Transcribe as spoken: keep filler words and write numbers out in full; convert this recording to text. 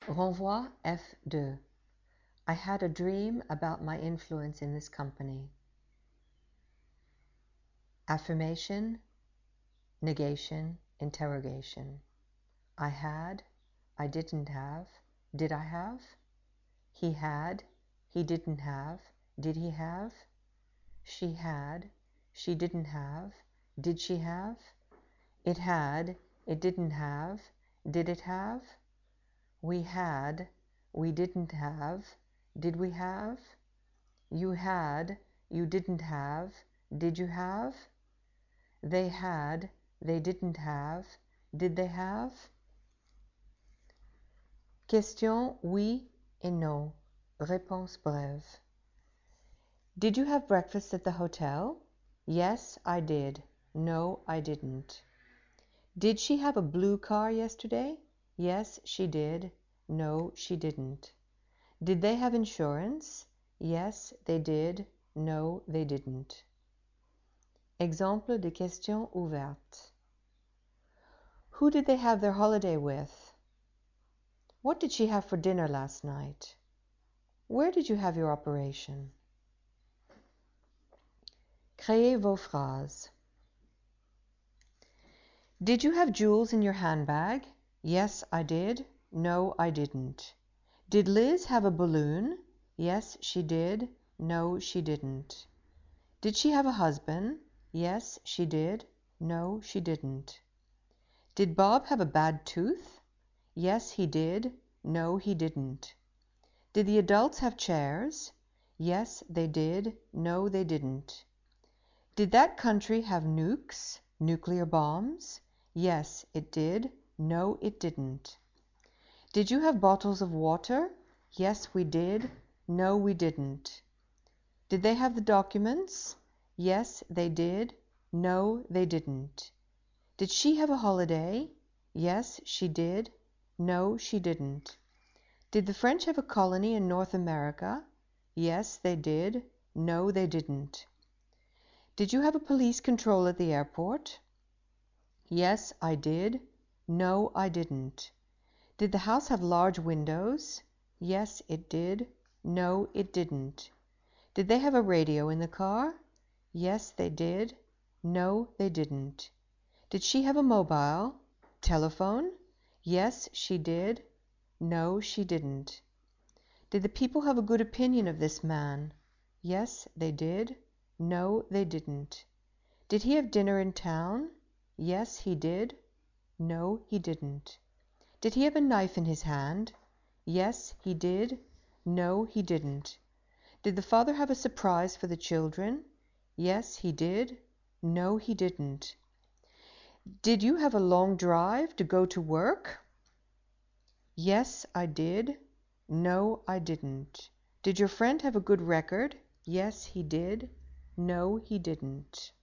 Renvoi F deux. I had a dream about my influence in this company. Affirmation, negation, interrogation. I had, I didn't have, did I have? He had, he didn't have, did he have? She had, she didn't have, did she have? It had, it didn't have, did it have? We had, we didn't have, did we have? You had, you didn't have, did you have? They had, they didn't have, did they have? Question oui et non. Réponse brève. Did you have breakfast at the hotel? Yes, I did. No, I didn't. Did she have a blue car yesterday? Yes, she did. No, she didn't. Did they have insurance? Yes, they did. No, they didn't. Exemple de questions ouvertes. Who did they have their holiday with? What did she have for dinner last night? Where did you have your operation? Créez vos phrases. Did you have jewels in your handbag? Yes, I did. No, I didn't. Did Liz have a balloon? Yes, she did. No, she didn't. Did she have a husband? Yes, she did. No, she didn't. Did Bob have a bad tooth? Yes, he did. No, he didn't. Did the adults have chairs? Yes, they did. No, they didn't. Did that country have nukes, nuclear bombs? Yes, it did. No, it didn't. Did you have bottles of water? Yes, we did. No, we didn't. Did they have the documents? Yes, they did. No, they didn't. Did she have a holiday? Yes, she did. No, she didn't. Did the French have a colony in North America? Yes, they did. No, they didn't. Did you have a police control at the airport? Yes, I did. No, I didn't. Did the house have large windows? Yes, it did. No, it didn't. Did they have a radio in the car? Yes, they did. No, they didn't. Did she have a mobile? Telephone? Yes, she did. No, she didn't. Did the people have a good opinion of this man? Yes, they did. No, they didn't. Did he have dinner in town? Yes, he did. No, he didn't. Did he have a knife in his hand? Yes, he did. No, he didn't. Did the father have a surprise for the children? Yes, he did. No, he didn't. Did you have a long drive to go to work? Yes, I did. No, I didn't. Did your friend have a good record? Yes, he did. No, he didn't.